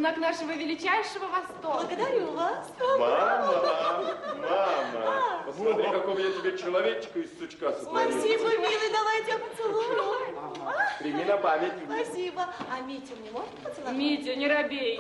знак нашего величайшего восторга. Благодарю вас. Мама, посмотри, какого я тебе человечка из сучка сотворил. Спасибо, милый, давайте я поцелую. Прими на память. Спасибо. А Митю мне можно поцеловать? Митя, не робей.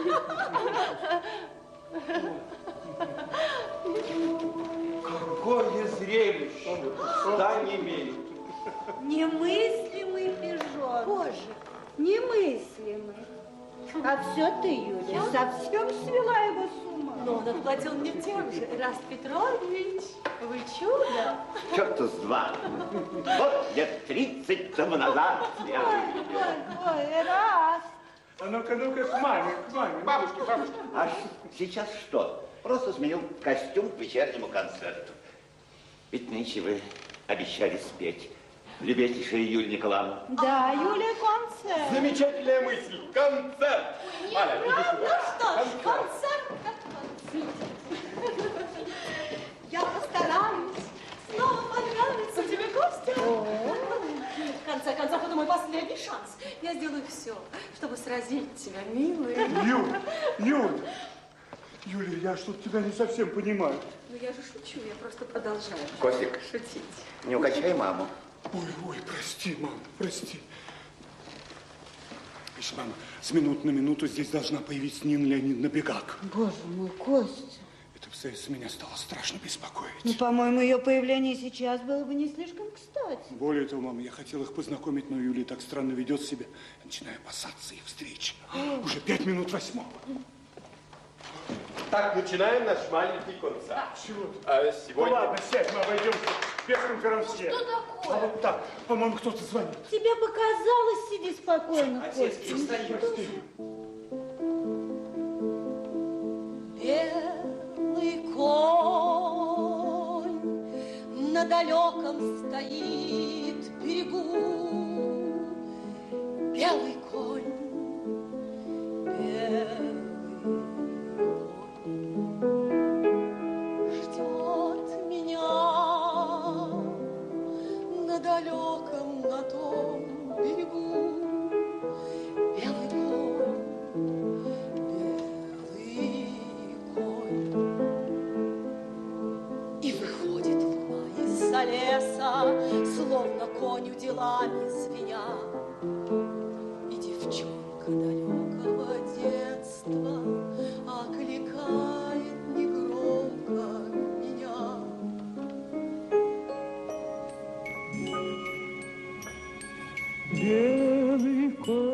Какое зрелище! Да не имеет. Немыслимый пижон. Боже, немыслимый. А все ты, Юля, совсем свела его с ума. Но он отплатил мне тем же. Раст Петрович, вы чудо. Черт-то с два. Вот лет 30 тому назад я увидел. Ой, раз. А ну-ка, к маме, бабушке. А сейчас что? Просто сменил костюм к вечернему концерту. Ведь нынче вы обещали спеть. Любезнейшая Юлия Николаевна. Да, Юля, концерт. Замечательная мысль. Концерт. Валя, иди сюда. Ну что ж, концерт как концерт. Я постараюсь снова понравиться тебе, Костя. В конце концов, это мой последний шанс. Я сделаю все, чтобы сразить тебя, милый. Юля, я что-то тебя не совсем понимаю. Ну я же шучу, я просто продолжаю Костик, шутить. не укачай маму. Ой, прости, мама, прости. Видишь, мама, с минуты на минуту здесь должна появиться Нина Леонидовна Бегак. Боже мой, Костя. Это обстоятельство меня стало страшно беспокоить. Ну, по-моему, ее появление сейчас было бы не слишком кстати. Более того, мама, я хотел их познакомить, но Юлия так странно ведет себя. Я начинаю опасаться их встречи. Уже 5 минут 8. Так, начинаем наш маленький концерт. Чего ты? А сегодня... Ну ладно, сядь, мы обойдемся без конферансье. Что такое? А вот так, по-моему, кто-то звонит. Тебе показалось, сиди спокойно, Отец, Костя. Прости. Белый конь на далеком стоит берегу. Белый конь, белый ждет меня на далеком, на том берегу. Белый конь, белый конь. И выходит луна из-за леса, словно коню делами звеня. И девчонка далекого детства окликает негромко меня. Белый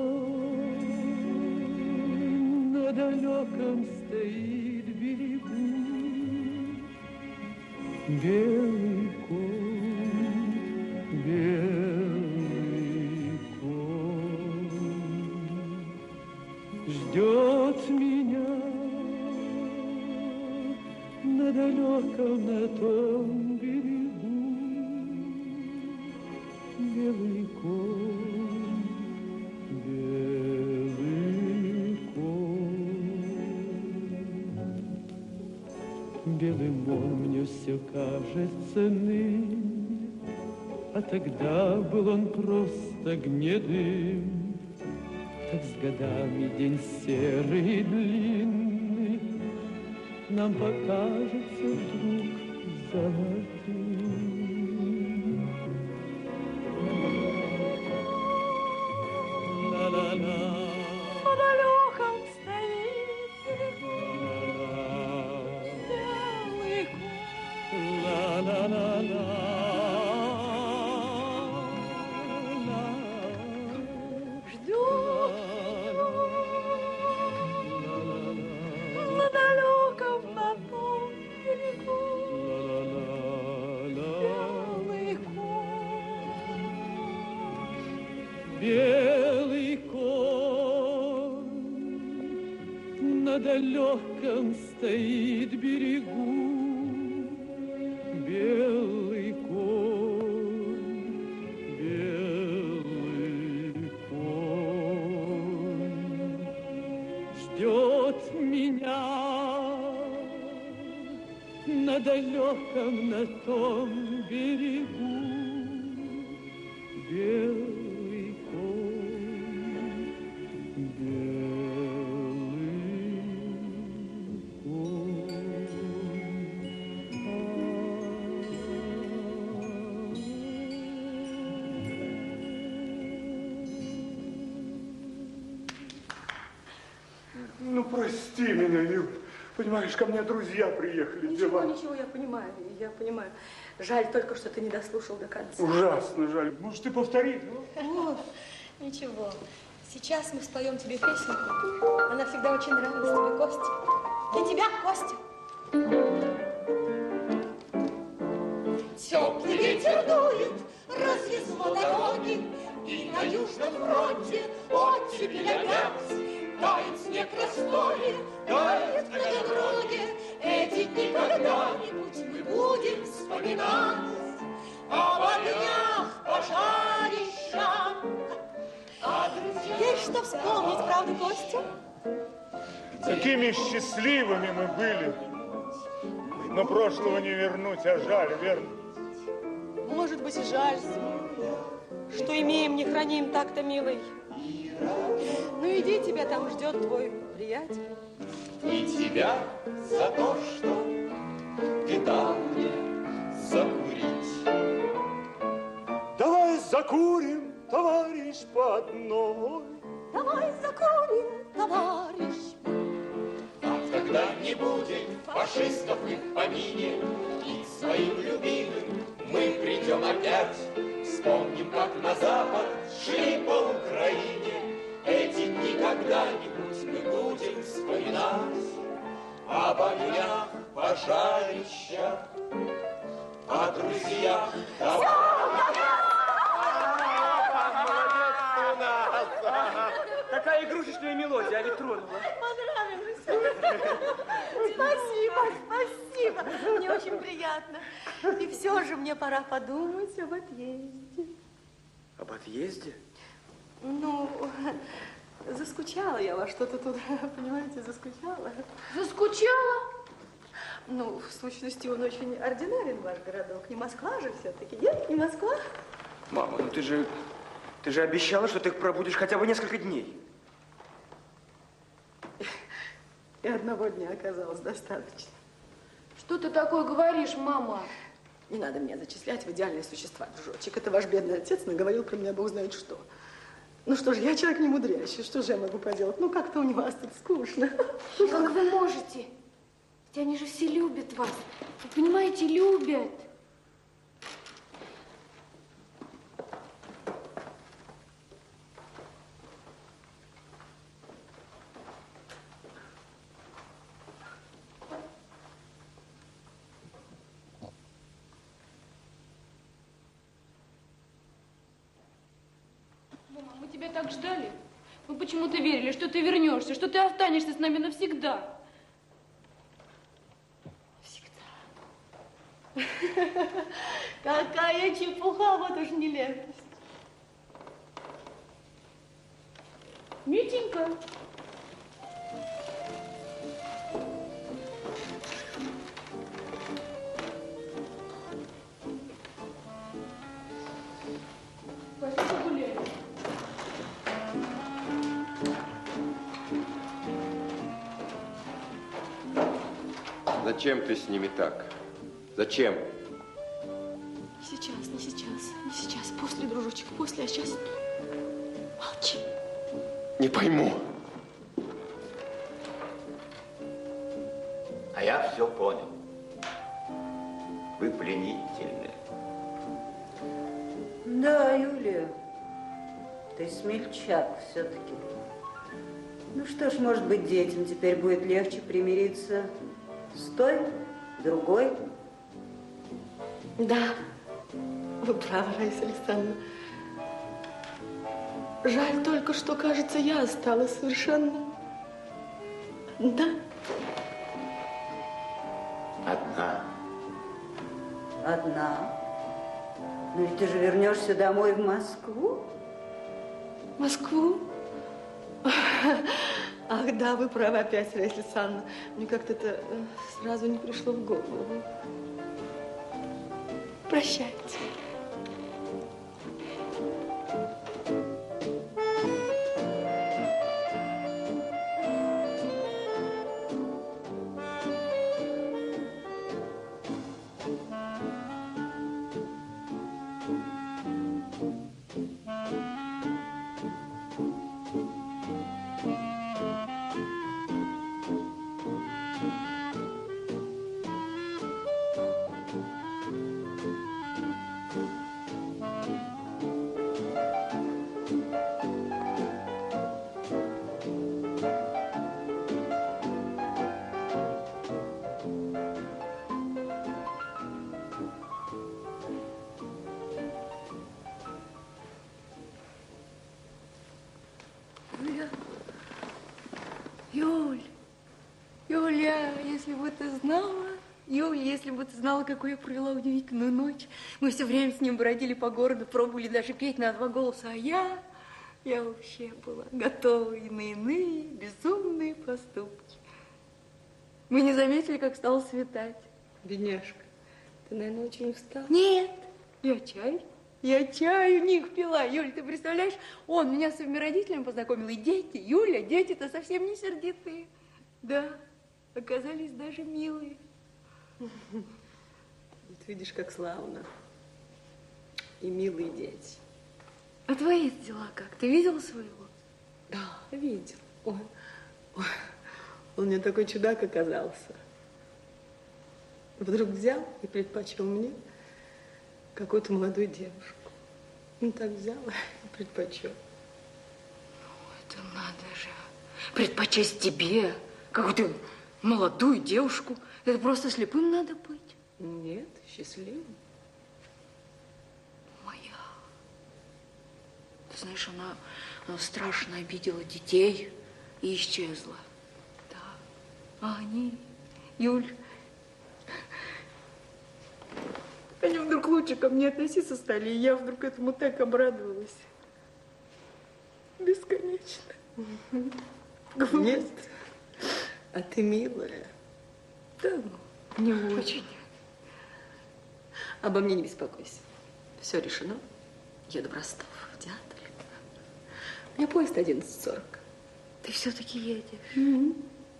конь на далеком стоит берегу. Белый конь, белый конь ждет меня на далеком, на том берегу. Белый конь, белый конь. Белым он мне все кажется ныне, а тогда был он просто гнедым. Так с годами день серый и длинный нам покажется вдруг золотым. Ла-ла-ла. На далеком стоит берегу белый конь. Ла-ла-ла-ла. Ждет на далеком, на том берегу белый конь. Белый конь на далеком стоит берегу. Белый конь, белый конь ждет меня на далеком, на том берегу. Белый конь, белый прости меня, Юль. Понимаешь, ко мне друзья приехали. Ничего, дела. ничего, я понимаю, я понимаю. Жаль только, что ты не дослушал до конца. Ужасно жаль. Может, ты повтори? О, ничего. Сейчас мы споем тебе песенку. Она всегда очень нравилась тебе, Костя. Для тебя, Костя. Теплый ветер дует, развезло дороги, и на Южном фронте оттепель опять. Тает снег Ростове, тает на дороге. Эти дни когда-нибудь мы будем вспоминать об огнях, пожарищах. Есть что вспомнить, правда, Костя? Какими счастливыми мы были. Но прошлого не вернуть, а жаль, верно? Может быть, и жаль, что имеем, не храним так-то, милый. Ну, иди, тебя там ждет твой приятель. И тебя за то, что ты дал мне закурить. Давай закурим, товарищ, по одной. Давай закурим, товарищ. А когда не будет фашистов и в помине, и к своим любимым мы придем опять, вспомним, как на запад шли по Украине. Эти дни когда-нибудь мы будем вспоминать об огнях пожарища, о друзьях. Какая игрушечная мелодия, а ведь тронула. Понравилось. Спасибо, спасибо. Мне очень приятно. И все же мне пора подумать об отъезде. Об отъезде? Ну, заскучала я во что-то тут, понимаете, заскучала. Заскучала? Ну, в сущности, он очень ординарен, ваш городок. Не Москва же все-таки, нет? Не Москва? Мама, ну ты же обещала, что ты пробудешь хотя бы несколько дней. И одного дня оказалось достаточно. Что ты такое говоришь, мама? Не надо меня зачислять в идеальные существа, дружочек. Это ваш бедный отец наговорил про меня бог знает что. Ну что же, я человек не мудрящий, что же я могу поделать? Ну как-то у вас тут скучно. Как вы можете? Ведь они же все любят вас. Вы понимаете, любят. Мы тебя так ждали. Мы почему-то верили, что ты вернешься, что ты останешься с нами навсегда. Всегда. Какая чепуха, вот уж нелепость. Митенька. Пойдем погуляем. Зачем ты с ними так? Зачем? Не сейчас, не сейчас, не сейчас. После, дружочек, после, а сейчас молчи. Не пойму. А я все понял. Вы пленительны. Да, Юлия, ты смельчак все-таки. Ну что ж, может быть, детям теперь будет легче примириться с той, другой. Да, вы правы, Раиса Александровна. Жаль только, что, кажется, я осталась совершенно одна. Одна. Одна. Ну и ты же вернешься домой в Москву? Москву? Ах, да, вы правы опять, Раиса Александровна. Мне как-то это сразу не пришло в голову. Прощайте. если бы ты знала, Юля, если бы ты знала, какую я провела удивительную ночь. Мы все время с ним бродили по городу, пробовали даже петь на 2 голоса, а я вообще была готова и на иные безумные поступки. Мы не заметили, как стало светать. Бедняжка, ты, наверное, очень устала? Нет, я чаю них пила. Юля, ты представляешь, он меня с своими родителями познакомил, и дети, Юля, дети-то совсем не сердитые. Да, оказались даже милые. Вот видишь, как славно. И милые дети. А твои дела как? Ты видела своего? Да, видел. Он мне такой чудак оказался. Вдруг взял и предпочел мне какую-то молодую девушку. Он так взял и предпочел. Это надо же. Предпочесть тебе какую-то молодую девушку. Это просто слепым надо быть. Нет, счастливым. Моя. Ты знаешь, она страшно обидела детей и исчезла. Да. А они, Юль, они вдруг лучше ко мне относиться стали, и я вдруг этому так обрадовалась. Бесконечно. Нет, а ты милая. Да, ну, не очень. Обо мне не беспокойся. Все решено. Еду в Ростов, в театр. У меня поезд 11:40. Ты все-таки едешь?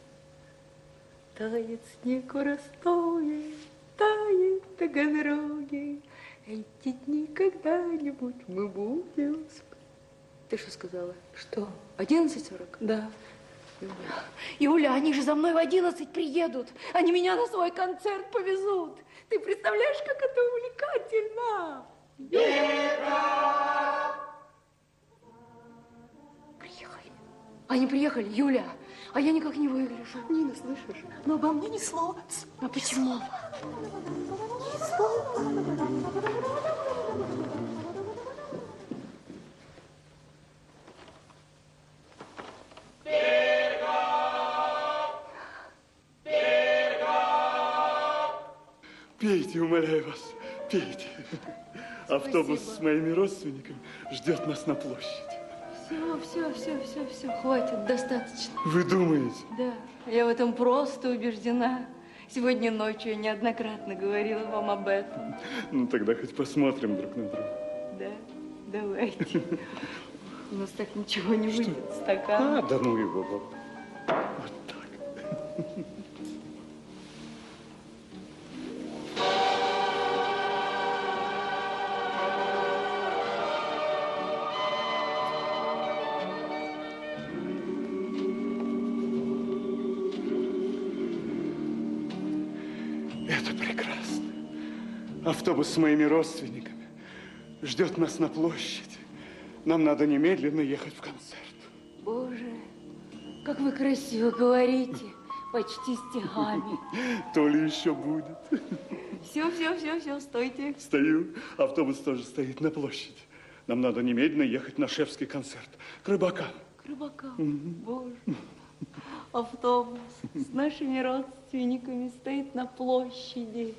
Тает снег в Ростове, тает в Таганроге. Эти дни когда-нибудь мы будем... Ты что сказала? Что? 11:40? Да. Юля, они же за мной в 11 приедут. Они меня на свой концерт повезут. Ты представляешь, как это увлекательно? Приехали. Они приехали, Юля. А я никак не выгляжу. Нина, слышишь? Но обо мне ни слова. А почему? Пейте, умоляю вас, пейте. Автобус с моими родственниками ждет нас на площади. Все, хватит, достаточно. Вы думаете? Да, я в этом просто убеждена. Сегодня ночью я неоднократно говорила вам об этом. Ну, тогда хоть посмотрим друг на друга. Да, давайте. У нас так ничего не выйдет, стакан. А, да ну его. Вот так. Это прекрасно. Автобус с моими родственниками ждет нас на площади. Нам надо немедленно ехать в концерт. Боже, как вы красиво говорите, почти стихами. То ли еще будет. Все, стойте. Стою. Автобус тоже стоит на площади. Нам надо немедленно ехать на шефский концерт. К рыбакам. К рыбакам? Боже. Автобус с нашими родственниками стоит на площади.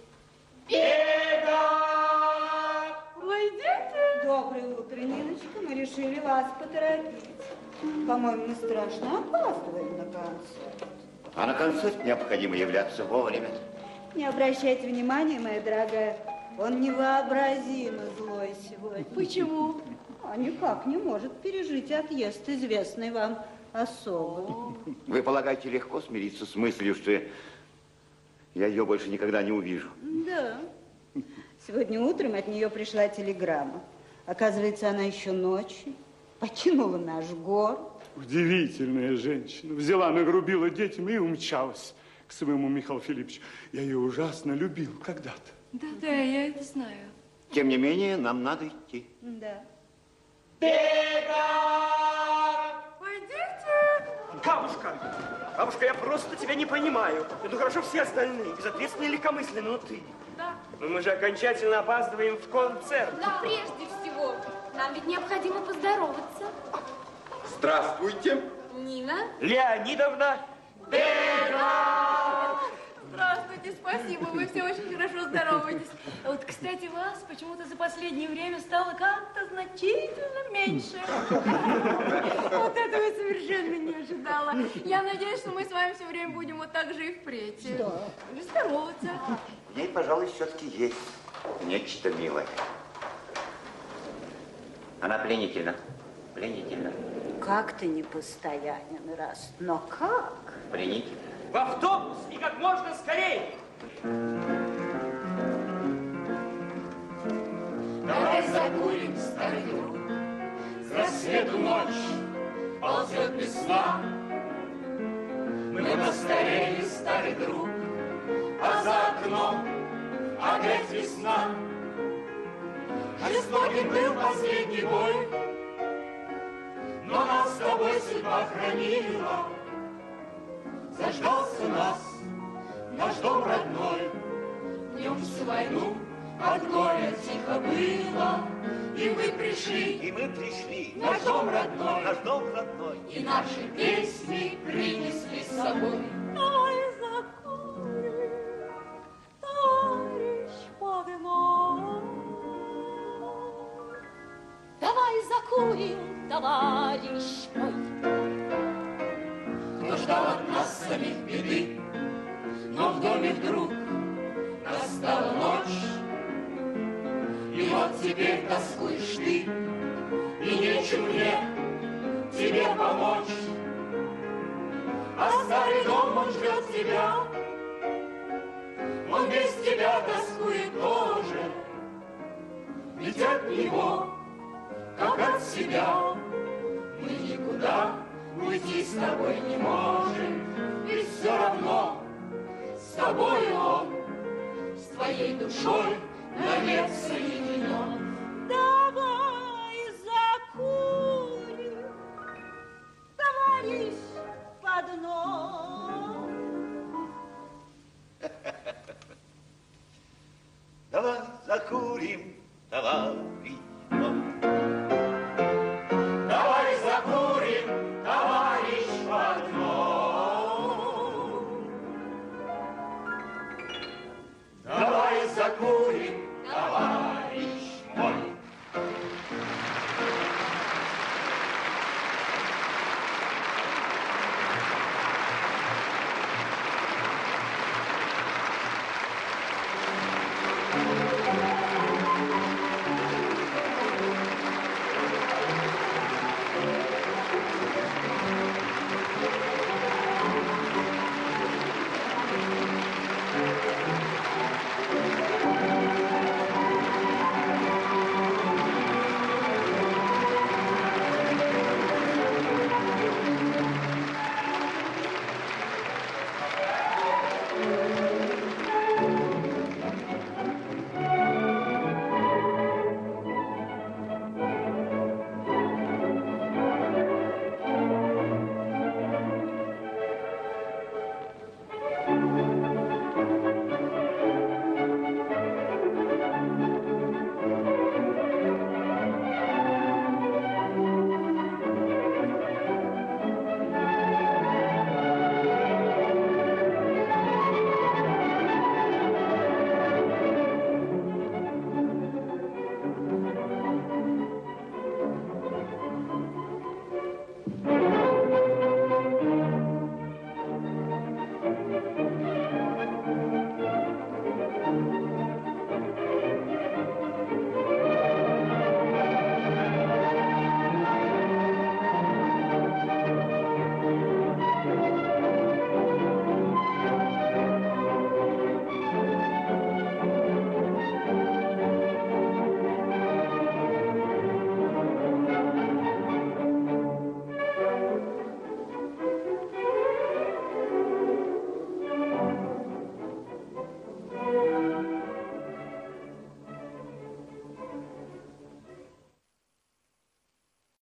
Войдите. Доброе утро, Ниночка. Мы решили вас поторопить. По-моему, мы страшно опаздываем на концерт. А на концерт необходимо являться вовремя. Не обращайте внимания, моя дорогая. Он невообразимо злой сегодня. Почему? А никак не может пережить отъезд известной вам особо. Вы полагаете, легко смириться с мыслью, что я ее больше никогда не увижу? Да. Сегодня утром от нее пришла телеграмма. Оказывается, она еще ночью покинула наш город. Удивительная женщина. Взяла, нагрубила детям и умчалась к своему Михаилу Филипповичу. Я ее ужасно любил когда-то. Да, я это знаю. Тем не менее, нам надо идти. Да. Бабушка, я просто тебя не понимаю. Ну хорошо все остальные, безответственные и легкомысленные, но ты. Да. Но мы же окончательно опаздываем в концерт. Но прежде всего, нам ведь необходимо поздороваться. Здравствуйте. Нина. Леонидовна. Здравствуйте, спасибо, вы все очень хорошо здороваетесь. А вот, кстати, вас почему-то за последнее время стало как-то значительно меньше. Вот этого я совершенно не ожидала. Я надеюсь, что мы с вами все время будем вот так же и впредь. Да. Здороваться. В ней, пожалуй, все-таки есть нечто милое. Она пленительна. Пленительна. Как ты непостоянен, раз, но как? Пленительна. В автобус и как можно скорее! Давай закурим, старый друг, с рассвету ночь ползет без сна. Мы постарели, старый друг, а за окном опять весна. Жестоким был последний бой, но нас с тобой судьба хранила. Заждался нас наш дом родной, днем всю войну от горя тихо было, и мы пришли, наш дом родной, и наши песни принесли с собой. Давай закурим, товарищ Погной. Давай закурим, товарищ мой. Кто ждал от нас самих беды, но в доме вдруг настала ночь. И вот теперь тоскуешь ты, и нечем мне тебе помочь. А старый дом, он ждет тебя, он без тебя тоскует тоже. Ведь от него, как от себя, мы никуда уйти с тобой не можем. Ведь все равно с тобой он, с твоей душой навек соединен. Давай закурим, товарищ Погной. Давай закурим, товарищ